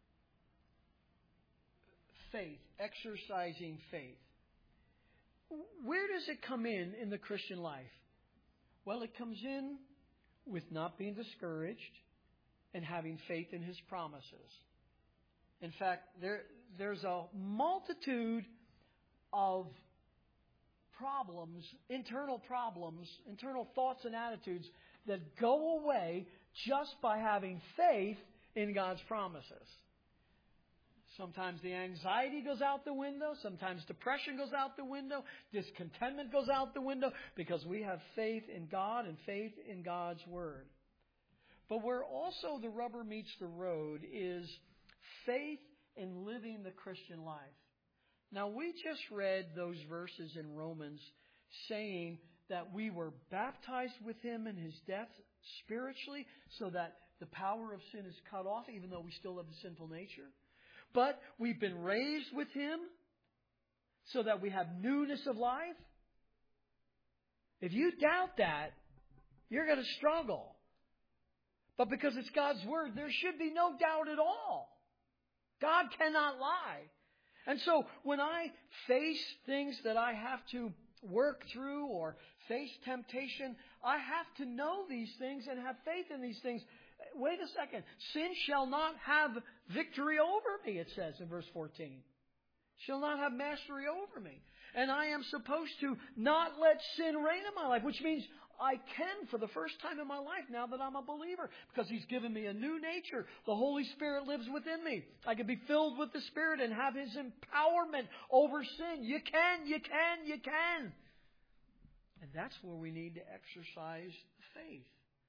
faith, exercising faith. Where does it come in in the Christian life? Well, it comes in with not being discouraged and having faith in His promises. In fact, there there's a multitude of problems, internal problems, internal thoughts and attitudes that go away just by having faith in God's promises. Sometimes the anxiety goes out the window. Sometimes depression goes out the window. Discontentment goes out the window because we have faith in God and faith in God's Word. But where also the rubber meets the road is faith in living the Christian life. Now, we just read those verses in Romans saying that we were baptized with Him in His death spiritually so that the power of sin is cut off, even though we still have a sinful nature. But we've been raised with Him so that we have newness of life. If you doubt that, you're going to struggle. But because it's God's Word, there should be no doubt at all. God cannot lie. And so when I face things that I have to work through or face temptation, I have to know these things and have faith in these things. Wait a second. Sin shall not have victory over me, it says in verse fourteen. Shall not have mastery over me. And I am supposed to not let sin reign in my life, which means I can for the first time in my life now that I'm a believer, because He's given me a new nature. The Holy Spirit lives within me. I can be filled with the Spirit and have His empowerment over sin. You can, you can, you can. And that's where we need to exercise faith.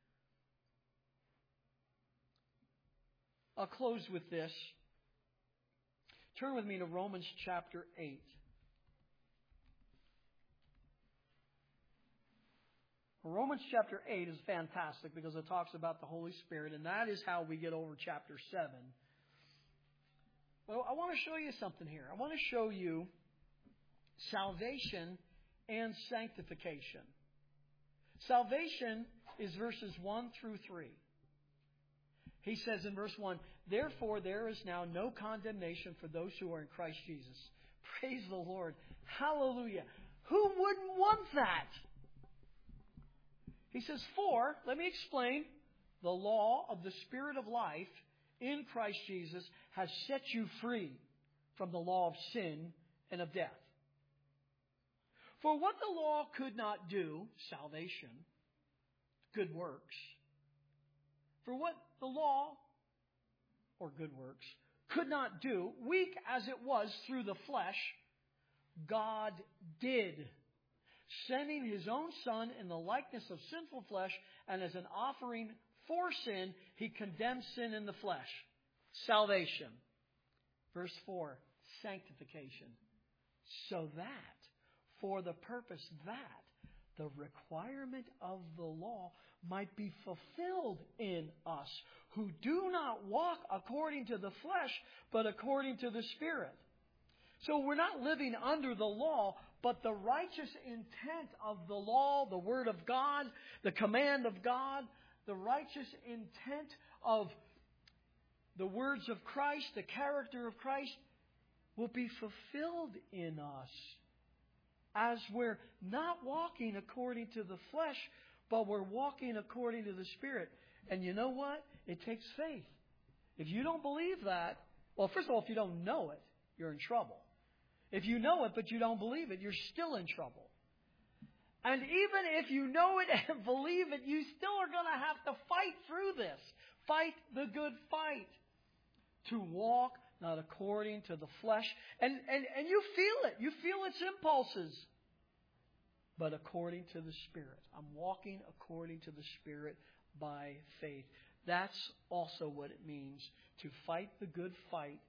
I'll close with this. Turn with me to Romans chapter eight. Romans chapter eight is fantastic because it talks about the Holy Spirit, and that is how we get over chapter seven. Well, I want to show you something here. I want to show you salvation and sanctification. Salvation is verses one through three. He says in verse one, therefore there is now no condemnation for those who are in Christ Jesus. Praise the Lord. Hallelujah. Who wouldn't want that? He says, for, let me explain, the law of the Spirit of life in Christ Jesus has set you free from the law of sin and of death. For what the law could not do, salvation, good works, for what the law, or good works, could not do, weak as it was through the flesh, God did, sending His own Son in the likeness of sinful flesh, and as an offering for sin, He condemned sin in the flesh. Salvation. Verse four, sanctification. So that, for the purpose that the requirement of the law might be fulfilled in us, who do not walk according to the flesh, but according to the Spirit. So we're not living under the law, but the righteous intent of the law, the Word of God, the command of God, the righteous intent of the words of Christ, the character of Christ, will be fulfilled in us as we're not walking according to the flesh, but we're walking according to the Spirit. And you know what? It takes faith. If you don't believe that, well, first of all, if you don't know it, you're in trouble. If you know it but you don't believe it, you're still in trouble. And even if you know it and believe it, you still are going to have to fight through this. Fight the good fight. To walk not according to the flesh. And, and, and you feel it. You feel its impulses. But according to the Spirit. I'm walking according to the Spirit by faith. That's also what it means to fight the good fight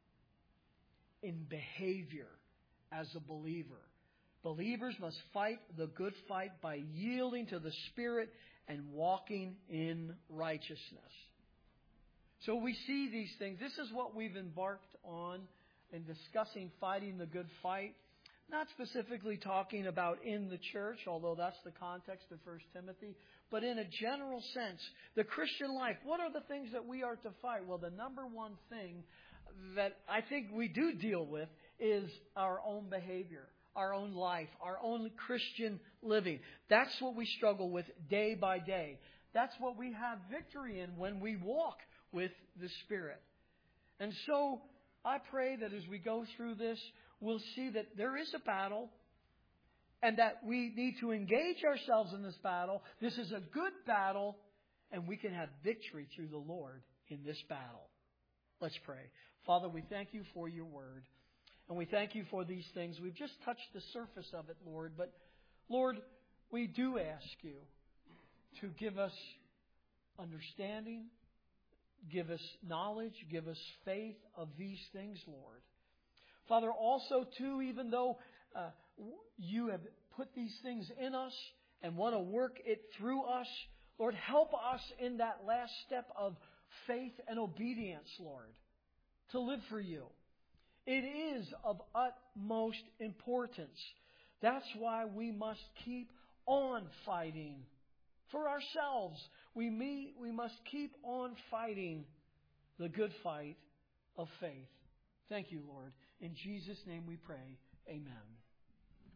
in behavior as a believer. Believers must fight the good fight by yielding to the Spirit and walking in righteousness. So we see these things. This is what we've embarked on in discussing fighting the good fight. not specifically talking about in the church, although that's the context of First Timothy, but in a general sense, the Christian life, what are the things that we are to fight? Well, the number one thing that I think we do deal with is our own behavior, our own life, our own Christian living. That's what we struggle with day by day. That's what we have victory in when we walk with the Spirit. And so I pray that as we go through this, we'll see that there is a battle and that we need to engage ourselves in this battle. This is a good battle, and we can have victory through the Lord in this battle. Let's pray. Father, we thank you for your word, and we thank you for these things. We've just touched the surface of it, Lord, but Lord, we do ask you to give us understanding, give us knowledge, give us faith of these things, Lord. Father, also, too, even though uh, you have put these things in us and want to work it through us, Lord, help us in that last step of faith and obedience, Lord, to live for you. It is of utmost importance. That's why we must keep on fighting for ourselves. We, meet, we must keep on fighting the good fight of faith. Thank you, Lord. In Jesus' name we pray. Amen.